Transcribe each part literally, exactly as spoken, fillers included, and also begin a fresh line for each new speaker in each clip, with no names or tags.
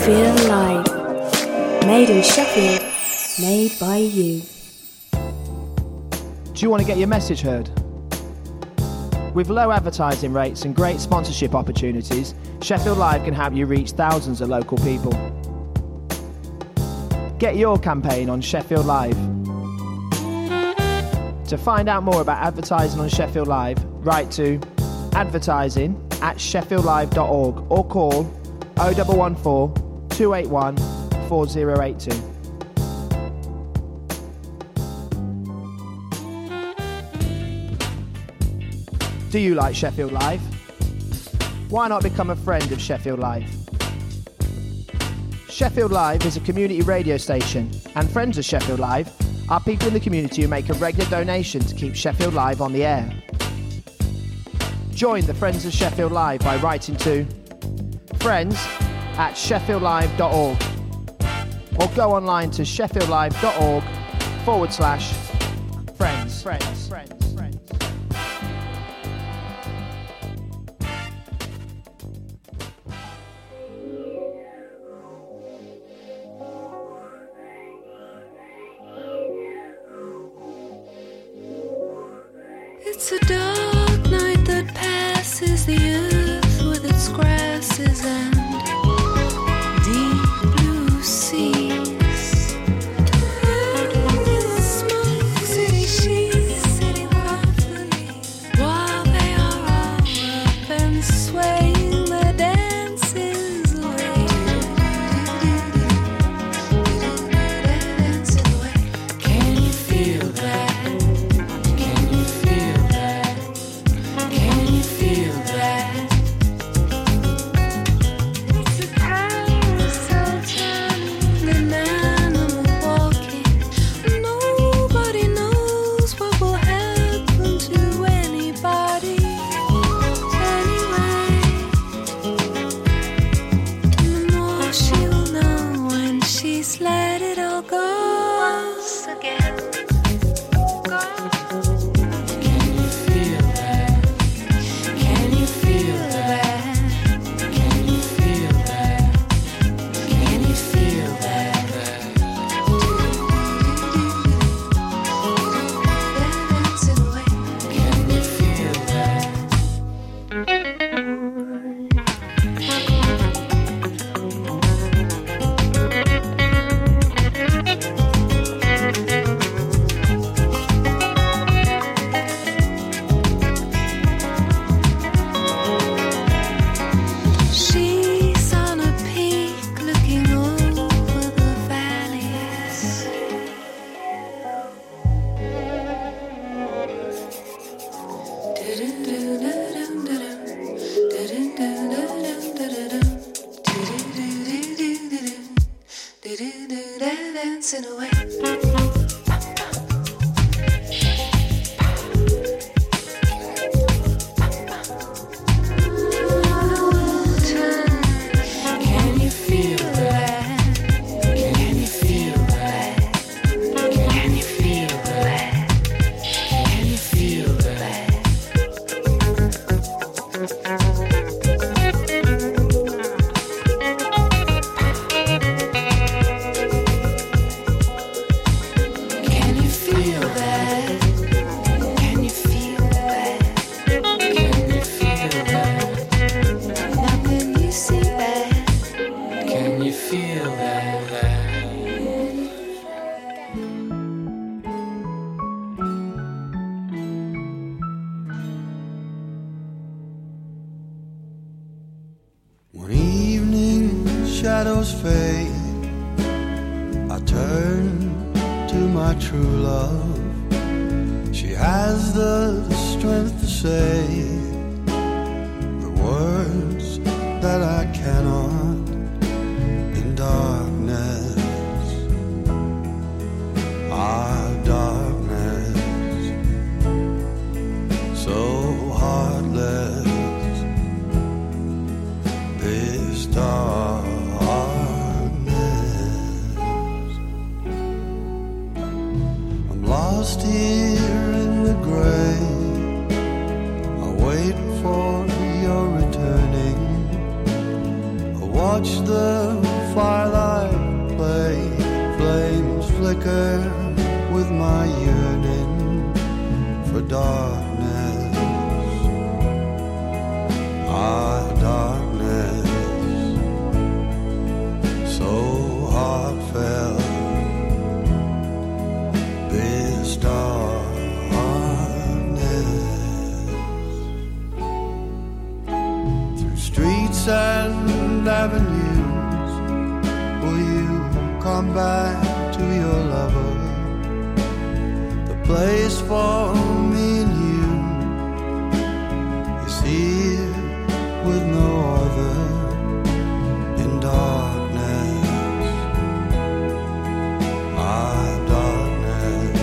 Feel Live. Made in Sheffield, made by you.
Do you want to get your message heard? With low advertising rates and great sponsorship opportunities, Sheffield Live can help you reach thousands of local people. Get your campaign on Sheffield Live. To find out more about advertising on Sheffield Live, write to advertising at sheffield live dot org or call oh one one four, two eight one, four oh eight two. Do you like Sheffield Live? Why not become a friend of Sheffield Live? Sheffield Live is a community radio station, and friends of Sheffield Live are people in the community who make a regular donation to keep Sheffield Live on the air. Join the Friends of Sheffield Live by writing to friends at sheffield live dot org or go online to sheffield live dot org forward slash friends. Friends. Friends. Friends.
It's a dark night that passes the earth with its grasses and deep blue seas. Smoke city, she's sitting thoughtfully while they are all up and swaying their dances away. Dancing away. Can you feel that? Dancing away.
watch the firelight play, flames flicker with my yearning for darkness. Ah, darkness, so heartfelt. This darkness, through streets and avenues, will you come back to your lover? The place for me and you is here with no other. In darkness, ah, darkness,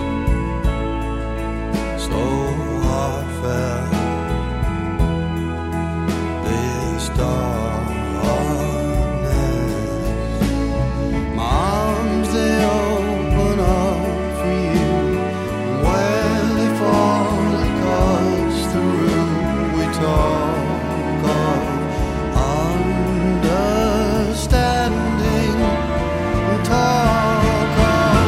so heartfelt. This darkness, my arms they open up for you. When they fall across the room, we talk of understanding, we talk of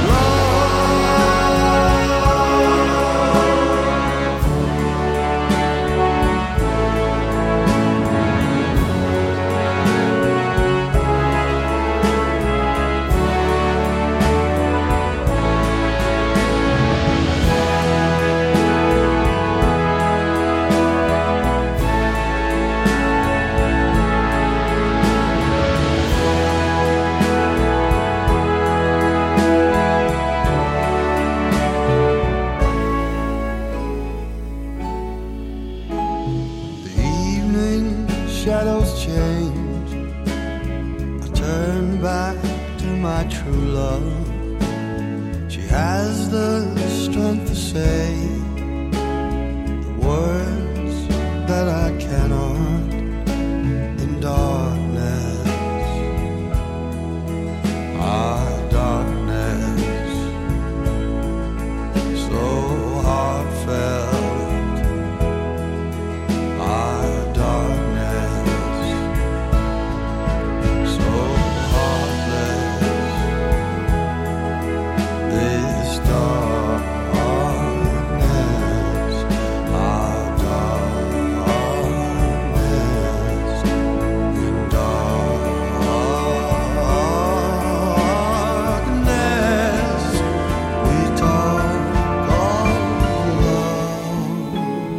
the evening shadows change. I turn back to my true love. She has the strength to say the words that I cannot. In darkness, ah, darkness, so heartfelt. Ah, darkness, so heartless. This darkness, ah, darkness, in darkness, we talk of love.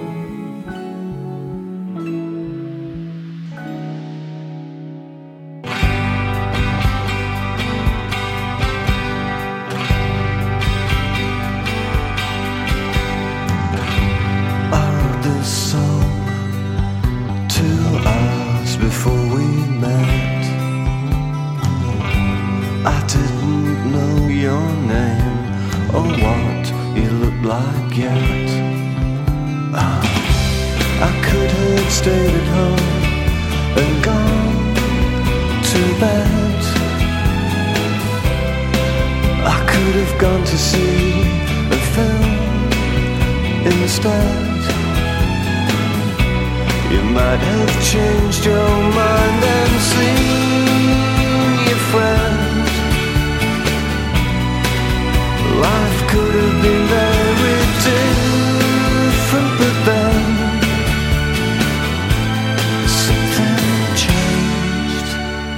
wrote this song two hours before we met. I didn't know your name or what you looked like yet. Ah, I could have stayed at home and gone to bed. I could have gone to see a film instead. You might have changed your mind and seen your friend. Life could have been very different, but then something changed.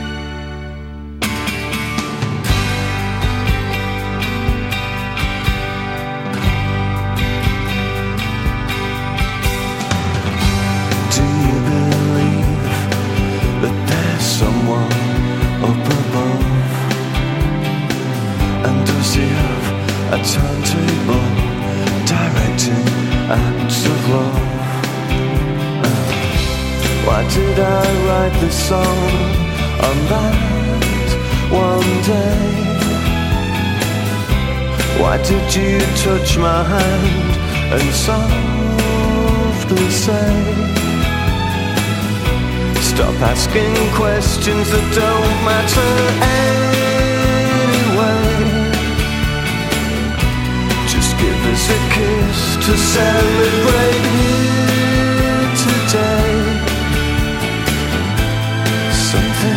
Do you believe that there's someone up above? And does he have a turntable directing acts of love? Uh, why did I write this song on that one day? Why did you touch my hand and softly say, stop asking questions that don't matter anyway. Just give us a kiss to celebrate here today. Something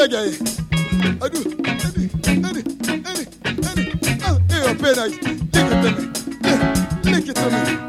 beg you. I do. Any, any, any, any. Oh, hey, pay nice. Lick it to me. Yeah, lick it to me.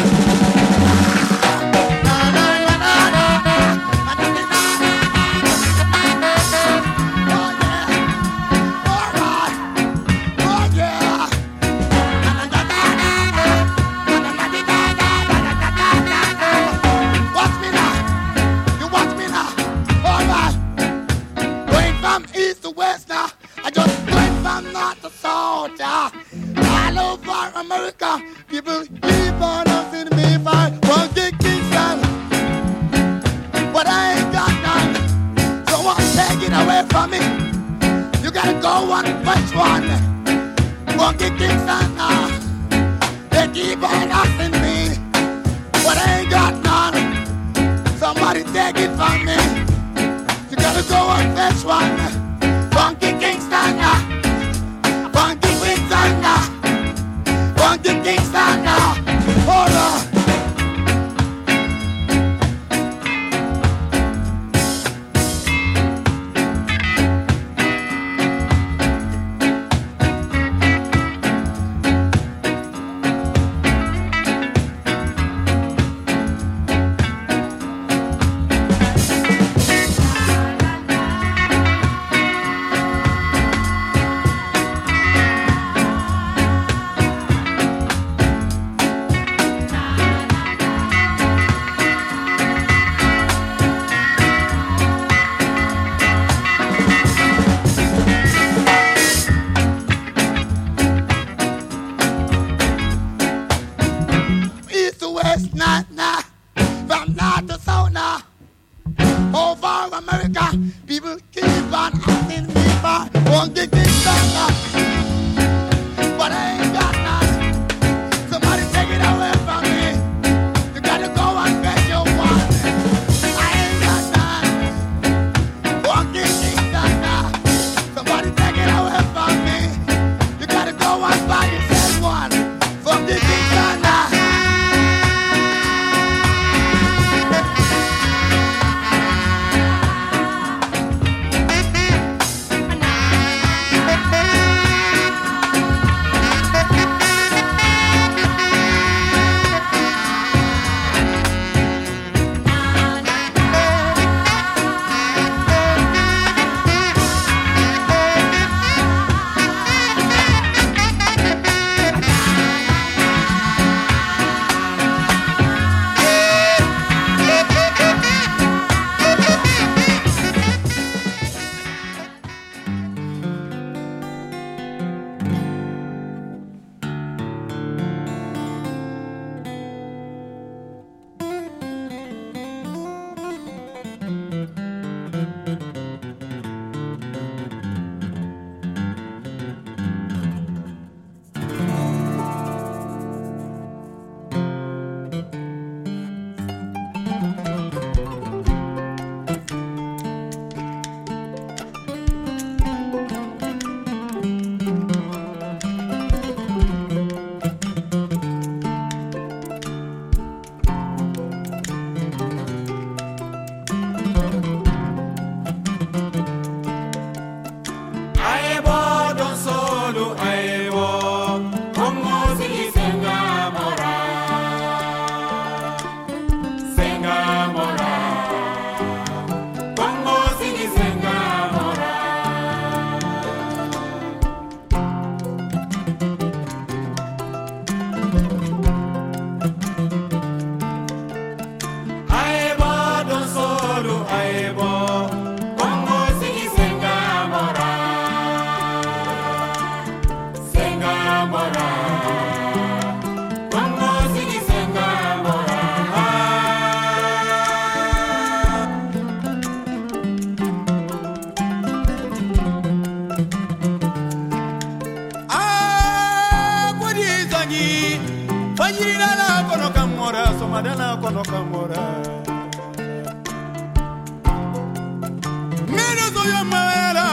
America, people keep on asking me if I want to Kingston, but I ain't got none. So won't take it away from me. You gotta go one first one. Funky Kingston now. They keep on asking me, but I ain't got none. Somebody take it from me. You gotta go one first one. Funky Kingston now. Funky Kingston now. Funky Kingston now. Hold on.
Madana kono kamora Meno zoyo mawera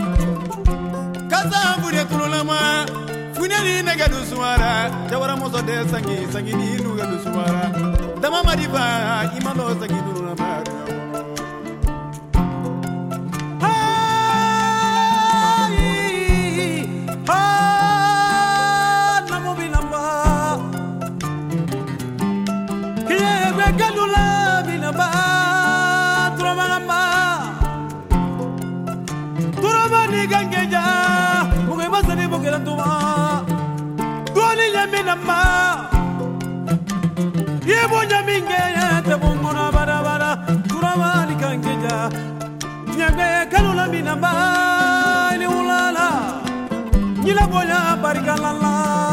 Kaza mbude tululama Funeli nega dusuara Jawara mozo de sangi Sangi ni inuga dusuara Dama madiba Imano sangi tululama Ah gangeja muge basani bugera tuma doni yamina ma yebo nyaminge te bungona bara bara turawali gangeja nyame kalula minamba ni ulala nyila boya barikalala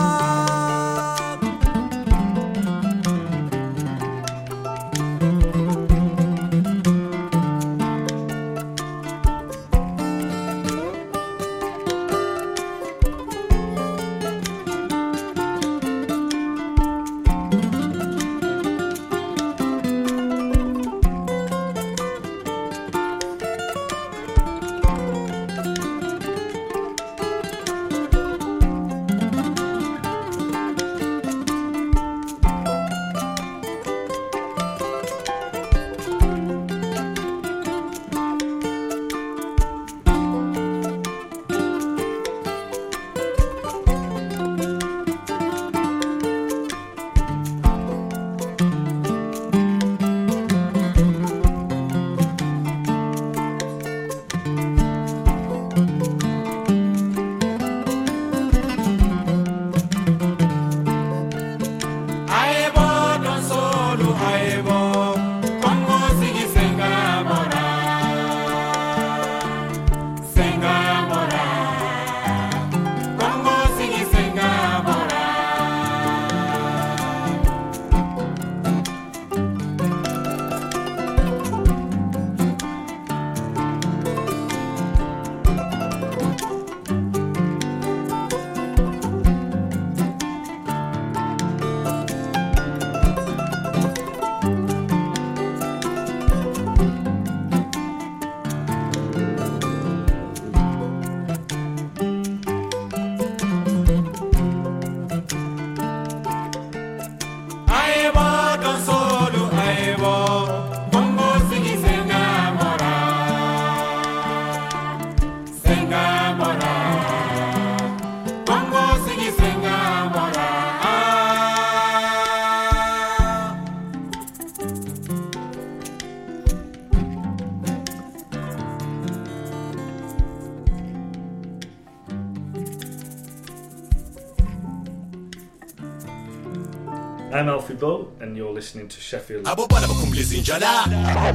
I'm Alfie Bow, and you're listening to Sheffield.
Abo bana bakumbliza injala.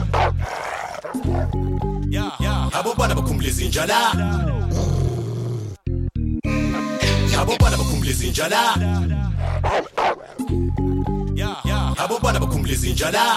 Yeah, yeah. Abo bana bakumbliza injala. Abo bana bakumbliza injala. Yeah, yeah. Abo bana bakumbliza injala.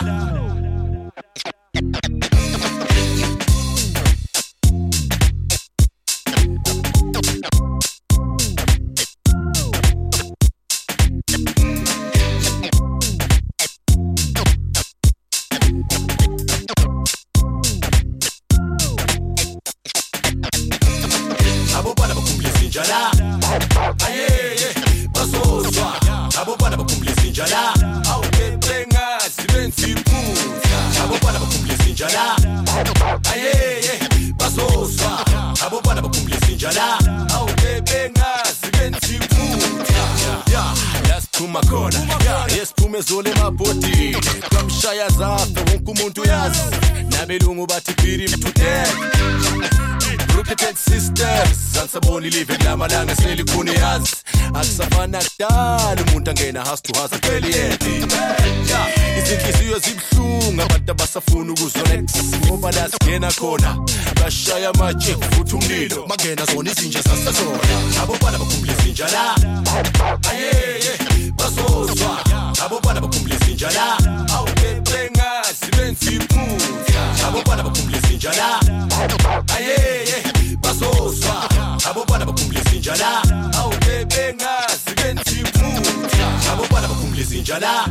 Zole maboti kamshaya zafe wonke umuntu yazi nabelungu bathi piri mtuthe Broken sisters sansaboni live lamalanga selikhuni yazi akusafana kudala umuntu angena house to house affiliate izinhliziyo zibhlungu abantu abasafuna ukuzona ngoba la singena khona bashaya amaje futhi umlilo mangena zona izinja sasazona
abo bana bakumbliza injala ayeye basozwa abo bana bakumbliza injala
awu bebenga sibenzi iphutha
abo bana bakumbliza injala
ayeye
basozwa abo bana bakumbliza injala
awu bebenga sibenzi iphutha
abo bana bakumbliza injala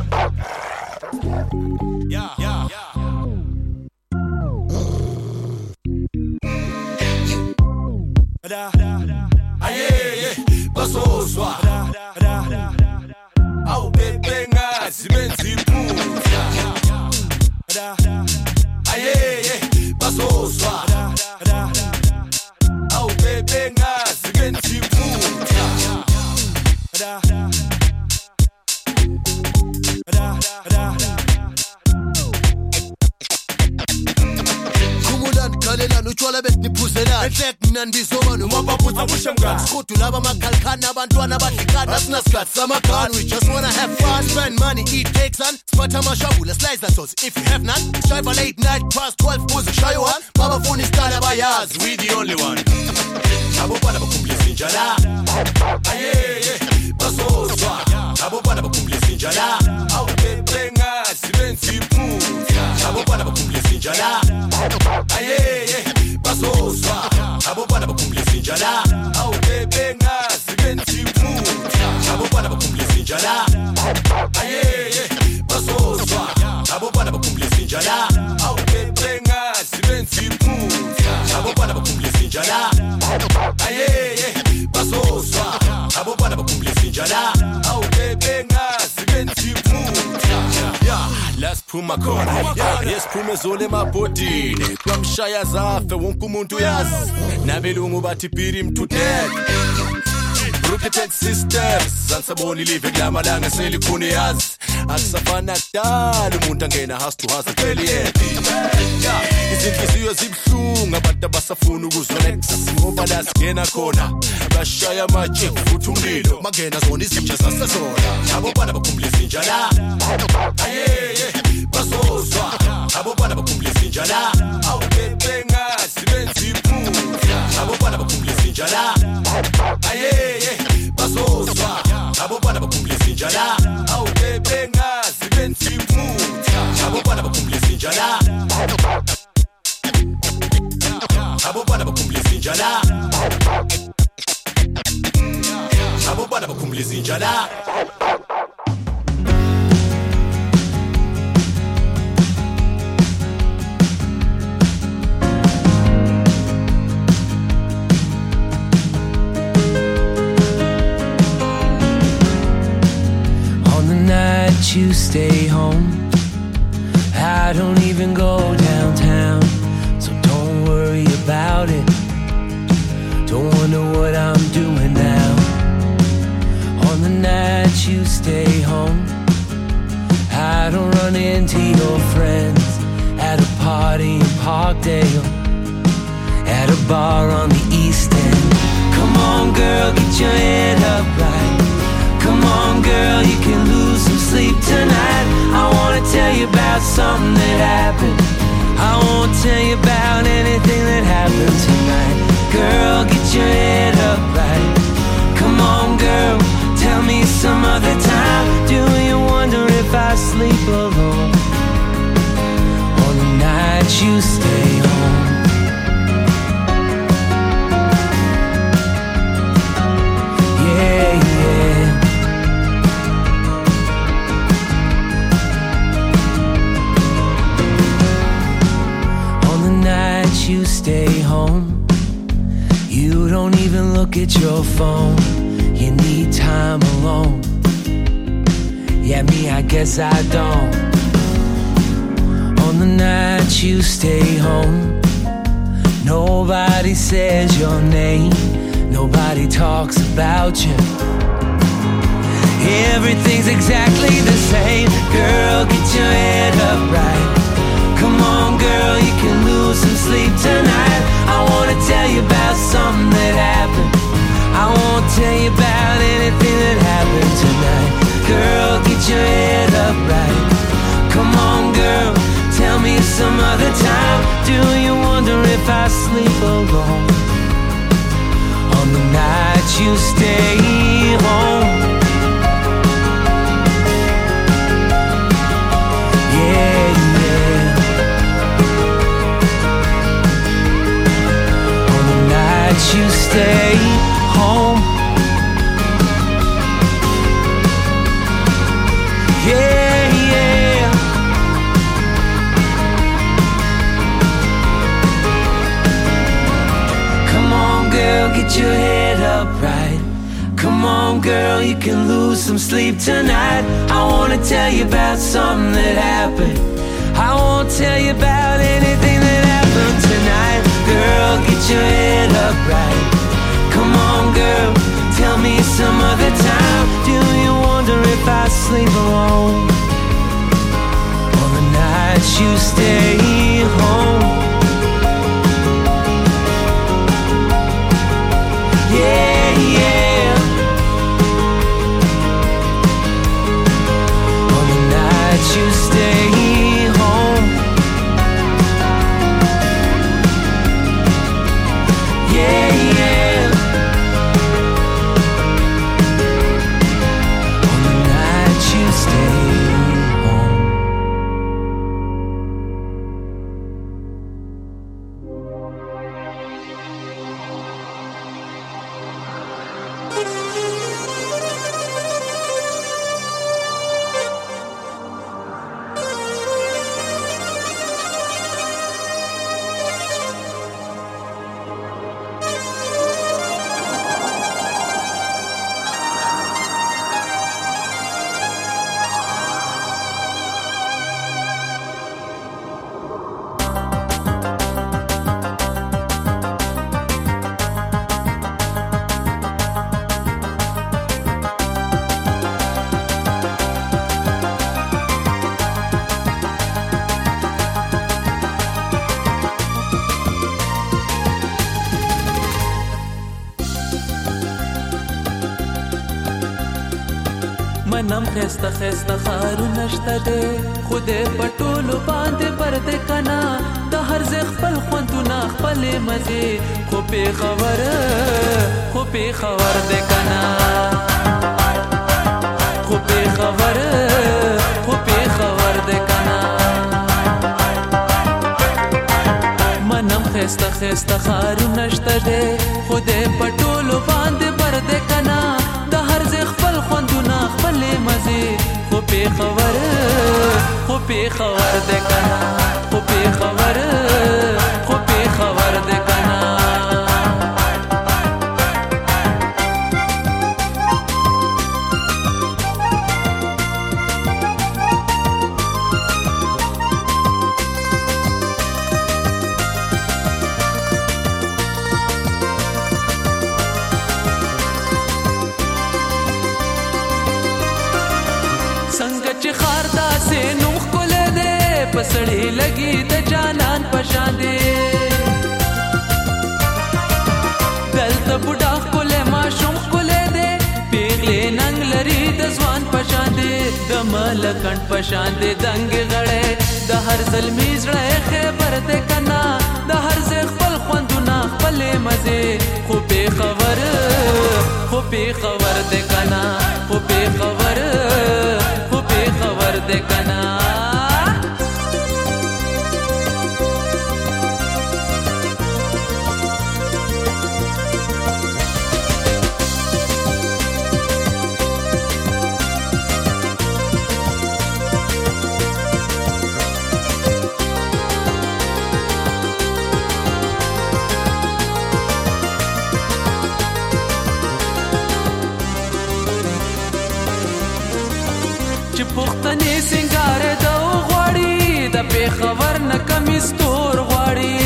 yeah yeah
da ayeye basozwa
awu bebenga sibenzi iphutha
ayeye basozwa
awu bebenga sibenzi iphutha
Khalelani
utshwala besiniphuzelana enhlek mnandizoba nomababutha kushamgani sikhudu laba makhalkhana abantwana abadlikana sinasikhathi samagani we just wanna have fun spend money eat cakes and spatha amashabula slice that sauce if you have none drive a late night past twelve buze shayo one baba funa isikala bayazi we the only one abo bana bakumblisa injala ayeye basozwa abo bana bakumblisa injala awubebenga sibenzi iphutha abo bana bakumblisa injala ayeye basozwa abo bana bakumblisa injala awubebenga sibenzi iphutha abo bana bakumblisa injala ayeye basozwa abo bana bakumblisa injala awubebenga sibenzi iphutha abo bana bakumblisa injala ayeye basozwa abo bana bakumblisa injala awubebenga sibenzi iphutha yeah let's phuma khona yes phume zole emabhodini kwamshaya zafe wonke umuntu uyazi nabelungu bathi biri mthutek Brooklyn sisters sansaboni live kulamalanga selikhuni yazi akusafana kudala umuntu angena house to house pheli yethi izinhliziyo zibhlungu abantu abasafuna ukuzwa next ngoba la singena khona bashaya amaje futhi umlilo mangena zona izinja zasezona abo bana bakumblisa injala ayeye basozwa abo bana bakumblisa injala awubebenga sibenzi iphutha abo bana bakumblisa injala ayeye basozwa abo bana bakumblisa injala awubebenga sibenzi iphutha abo bana bakumblisa injala abo bana bakumblisa injala abo bana bakumblisa injala
You stay home. I don't even go downtown, so don't worry about it. Don't wonder what I'm doing now. On the night you stay home, I don't run into your friends at a party in Parkdale, at a bar on the East End. Come on girl, get your head up right. Come on girl, you can lose some sleep tonight. I wanna tell you about something that happened. I won't tell you about anything that happened tonight. Girl, get your head up right. Come on girl, tell me some other time. Do you wonder if I sleep alone on the night you stay home? Yeah, yeah. You stay home, you don't even look at your phone. You need time alone. Yeah, me, I guess I don't. On the night you stay home, nobody says your name, nobody talks about you. Everything's exactly the same. Girl, get your head up right. Come on girl, you can lose some sleep tonight. I wanna tell you about something that happened. I won't tell you about anything that happened tonight. Girl, get your head up right. Come on girl, tell me some other time. Do you wonder if I sleep alone on the night you stay home? Yeah, yeah. You stay home. Yeah, yeah. Come on, girl, get your head up right. Come on, girl, you can lose some sleep tonight. I wanna tell you about something that happened. I won't tell you about anything that happened tonight. Girl, get your head up right. Come on girl, tell me some other time. Do you wonder if I sleep alone on the nights you stay home? خسته خسته خارونه شته دی خدای په ټولو باندې پرده کنا د هر ځای خپل خوندونه خپلې مزې خو پېښور خو پېښور دی کنا خو پېښور خو پېښور دی کنا منم خسته خسته خارونه شته دی خدای په ټولو باندې پرده کنا د هر ځای خپل خوندونه خپلې مزې خو پېښور خو پېښور دی کنا خو پېښور خو پېښور دی کنا پسړې لګي د جانان پشان دي دلته بوډا کوله ما شوم کوله دي پیغلې ننګ لري د ځوان پشان دي د ملکن پشان دي دنګ غړې د هر زلمی زړه خبر ده کنا د هر ځای خپل خوندونه خپلې مزې خو پېښور خو پېښور ده کنا خو پېښور خو پېښور ده کنا پختنې سنگار د غواړي د پېښور نه کمی ستور غواړي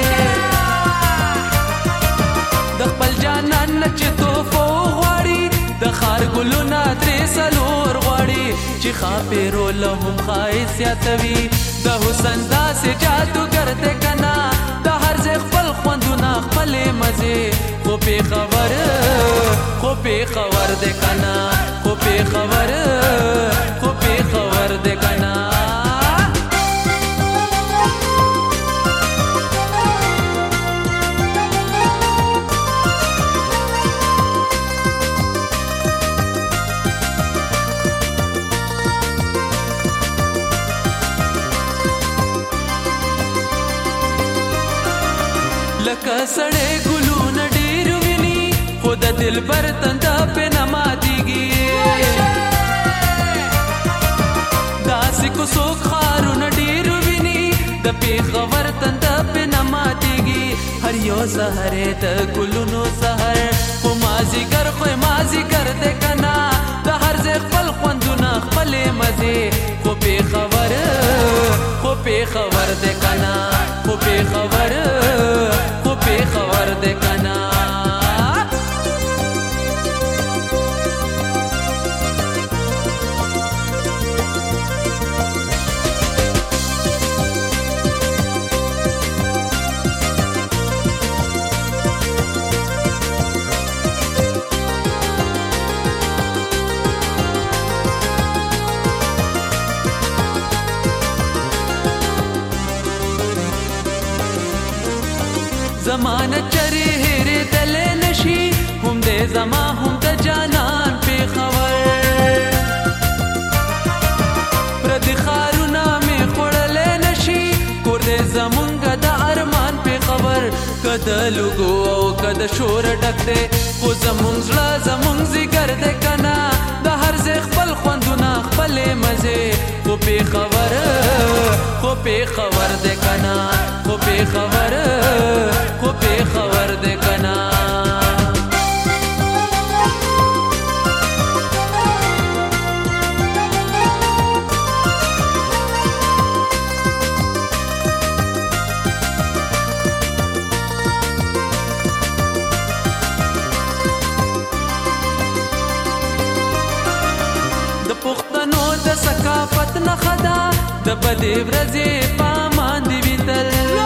د خپل جانان نه چې توفو غواړي د خار ګلونه درې څلور غواړي چې خاپېرو له هم ښایست زیاتوي د حسن داسې جادوګر دی کنا د هر ځای خپل خوندونه خپلې مزې خو پېښور خو پېښور دی کنا خو پېښور خو پېښور دی کنا لکه سړی ګلونه ډېر ویني خو د دلبر تنده پې نه ماتېږي داسې کوڅوک ښارونه ډېر ویني د پېښور تنده پې نه ماتېږي هر یو سهر د ګلونو سهر خو مازدیګر خو مازدیګر دی که نه د هر ځای خپل خوندونه خپلې مزې خو پېښور خو پېښور دی که نه خو پېښور خو پېښور دی که نه زمانه چرې هېرېدلی نشي هم د زما هم د جانان پېښور پردي ښارونه مې خوړلی نشي کور دی زمونږ د ارمان پېښور که د لوګو او که د شور ډک دی خو زمونږ زړه زمونږ ځیګر دی که نه د هر ځای خپل خوندونه خپلې مزې خو پېښور خو پېښور دی که نه خو پېښور خو پېښور دی که نه د پښتنو د ثقافت نښه ده د بدې ورځې په امان دې وي تل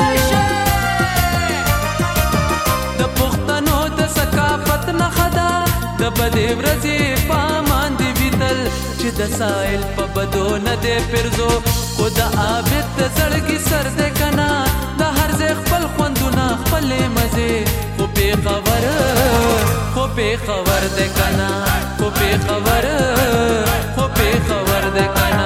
د پښتنو د ثقافت نښه ده د بدې ورځې په امان دې وي تل چې د
سائل په بدو نه دې پرزو خو د عابد د زړګي سر دې کنا د هر ځای خپل خوندونه خپلې مزې خو بې خبر خو بې خبر دې کنا خو بې خبر خو بې خبر دې کنا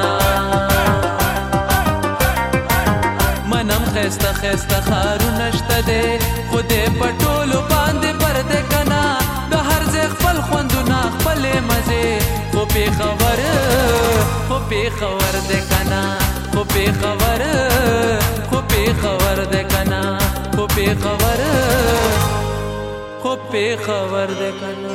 منم خسته خسته خارونه شته دې خو دې په ټولو باندې پر دې کنا د هر ځای خپل خوندونه خپلې مزې خو بې خبر خو بې خبر دې کنا خو بې خبر خو بې خبر دې کنا خو بې خبر خو بې خبر دې کنا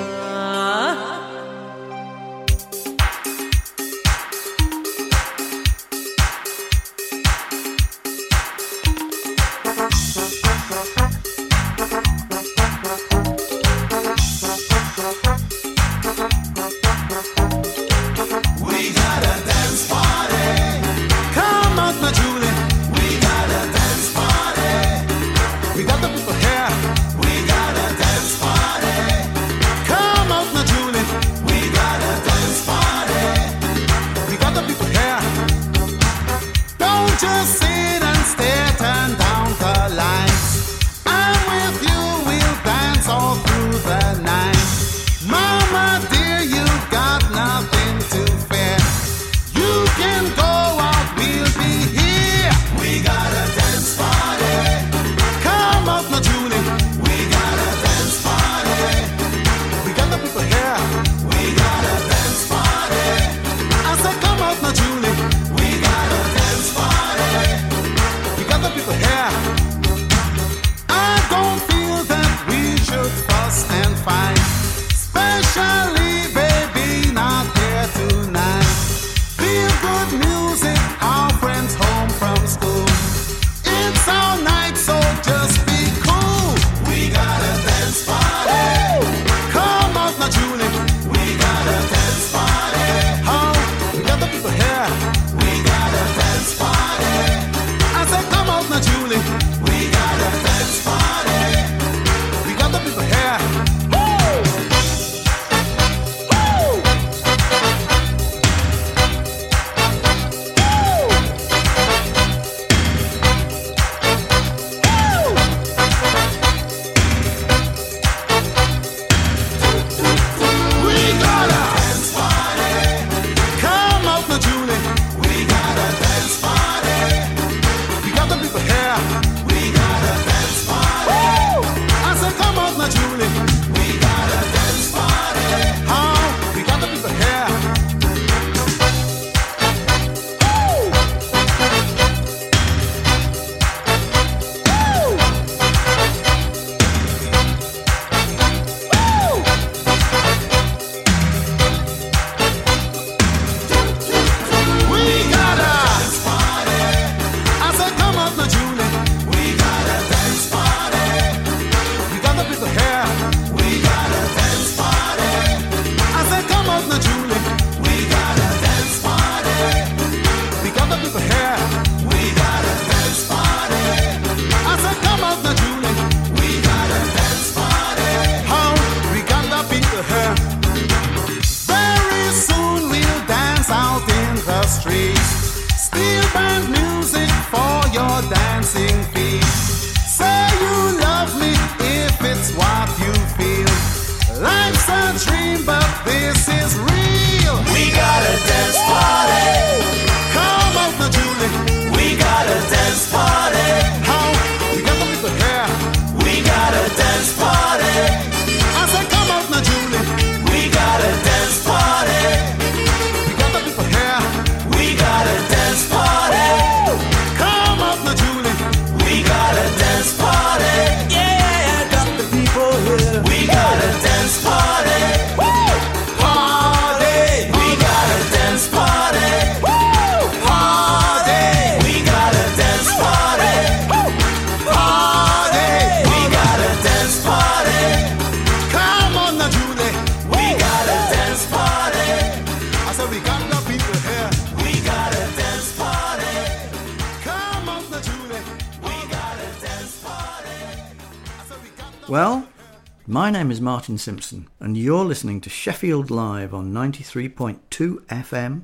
Well, my name is Martin Simpson, and you're listening to Sheffield Live on ninety-three point two F M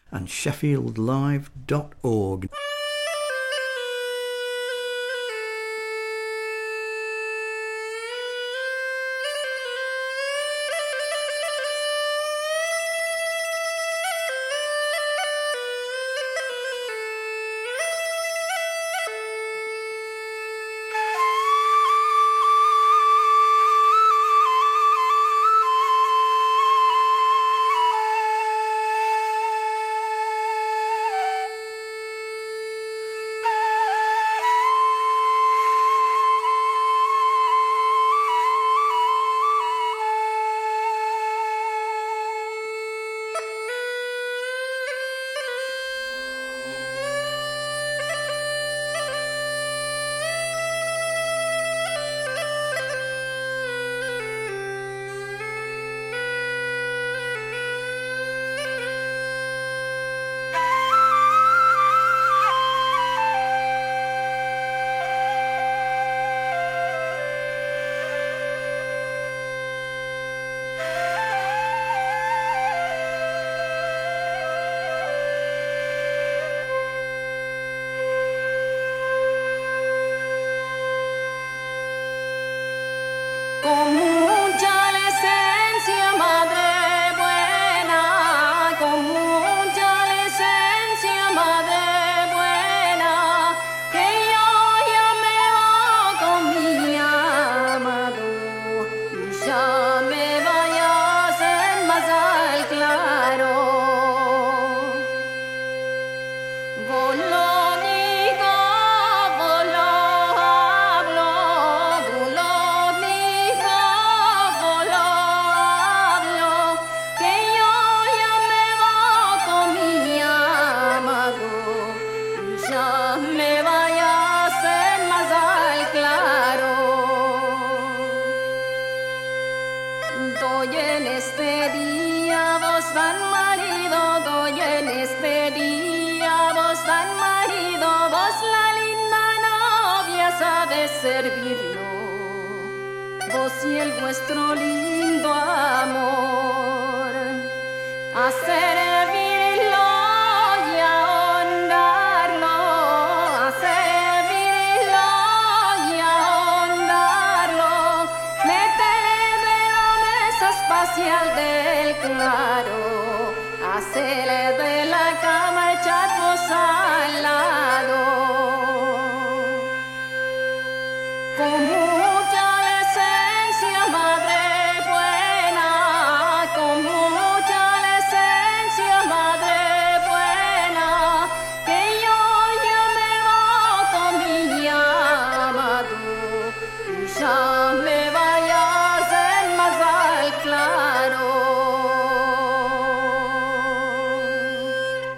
and sheffield live dot org.
servirlo, vos y el vuestro lindo amor, a servirlo y a honrarlo, a servirlo y a honrarlo, métele de la mesa espacial del claro, hacele de la cama echar vos al lado. Con mucha decencia, madre buena, con mucha decencia, madre buena, que yo ya me voy con mi amado, y ya me vayas en más al claro.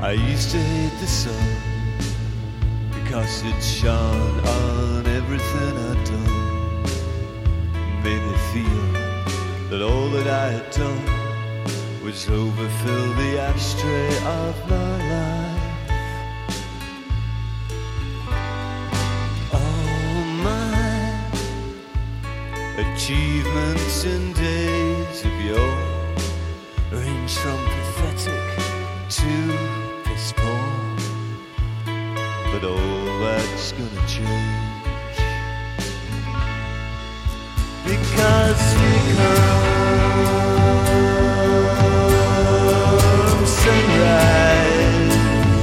I used to hate the sun because it shone on everything I'd done. Made me feel that all that I had done was overfill the ashtray of my life. All my achievements in days of yore range from pathetic to piss poor, but all that's gonna change because we come sunrise.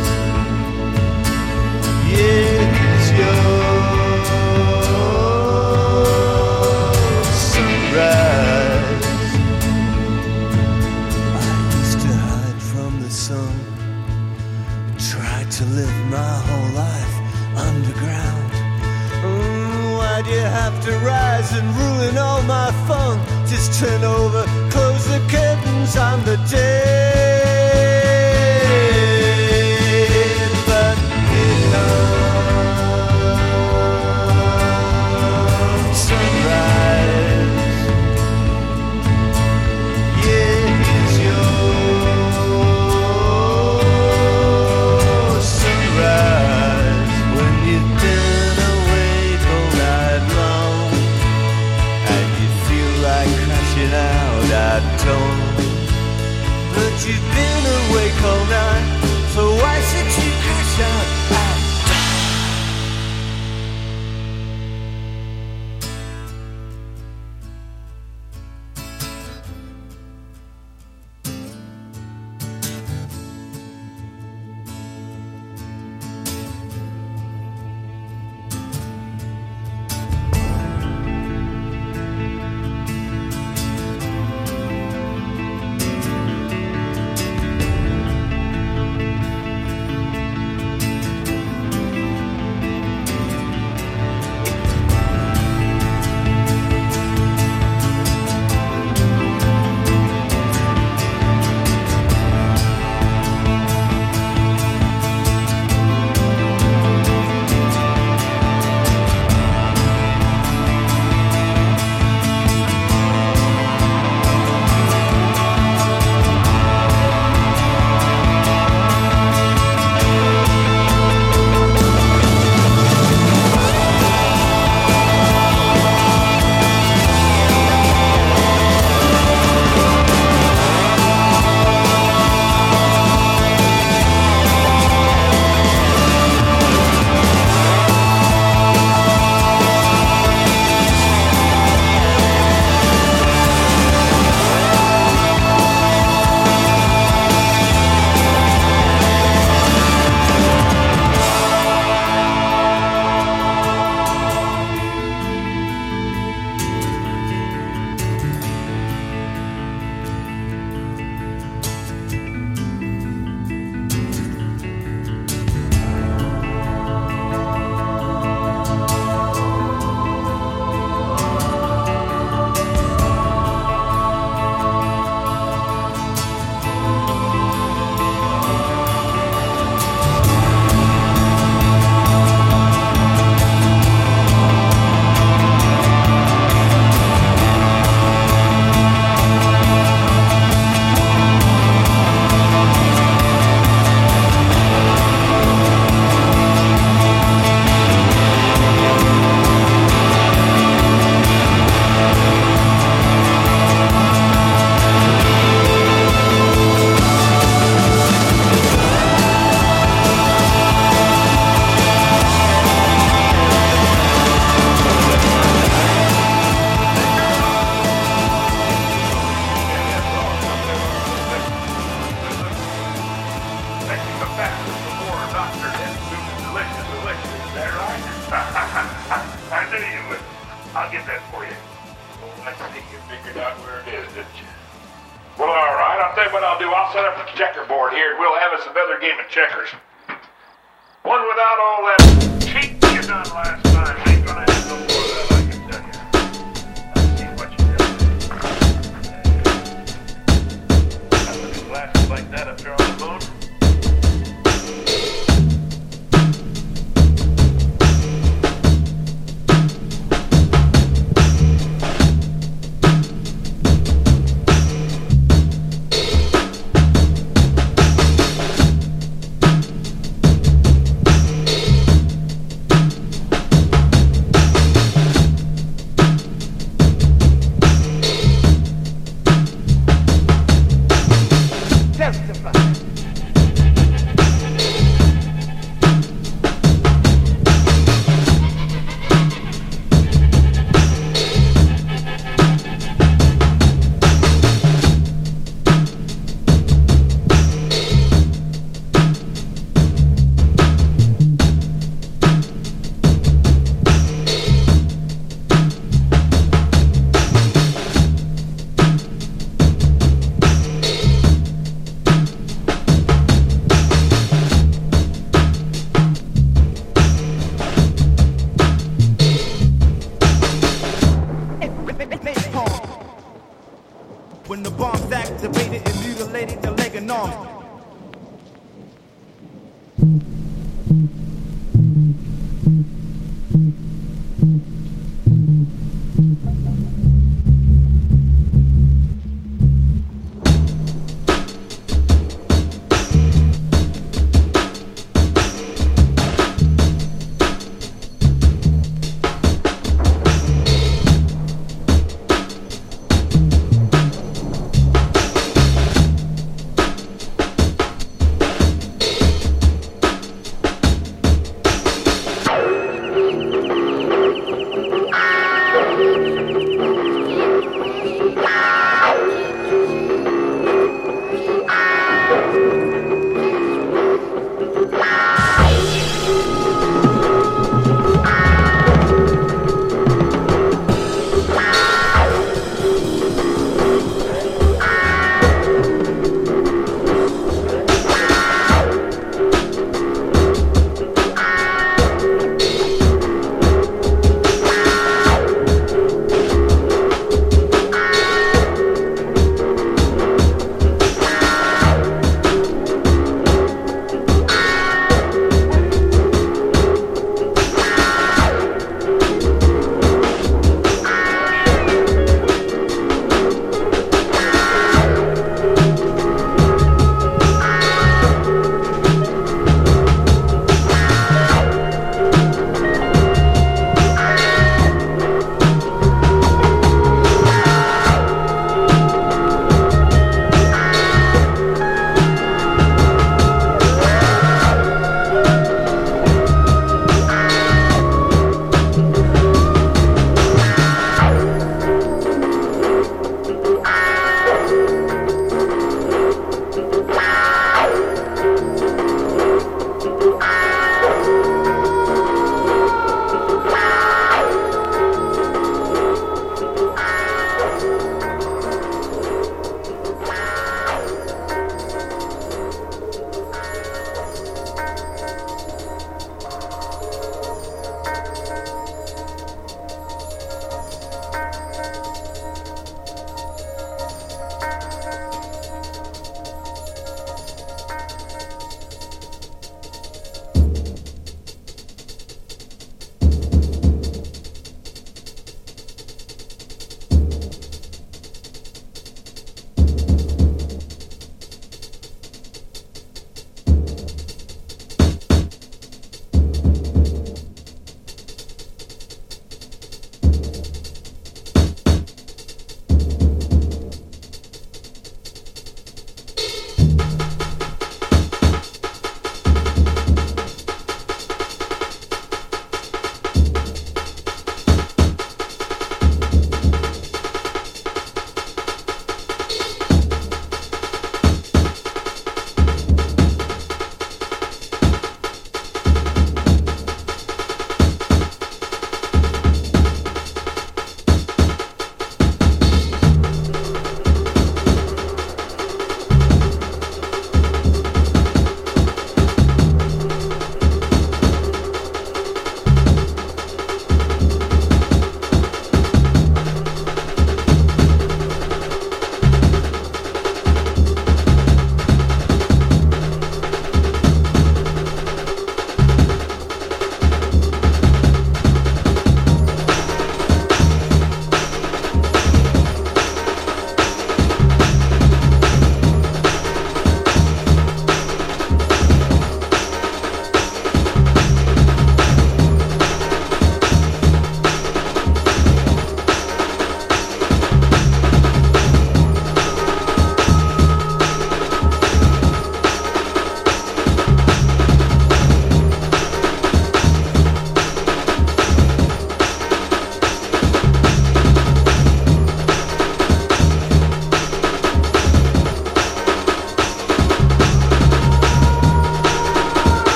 Yeah, it's your sunrise. I used to hide from the sun, tried to live my whole life underground. Mm, why'd you have to rise and ruin all my fun? Just turn over, close the curtains on the dead. But it comes sunrise. Yeah, it's your sunrise. When you've been awake all night long and you feel like crashing out at dawn, but you've been awake all night, so why should you crash out at
I'll get that for you. I think you figured out where it is, didn't you? Well, all right. I'll tell you what I'll do. I'll set up a checkerboard here, and we'll have us another game of checkers. One without all that cheat you done last time. Ain't gonna have no more of that, I can tell you. Let's see what you do. Got looking glasses like that up there on the moon?
When the bomb's activated, it mutilated the leg and arms.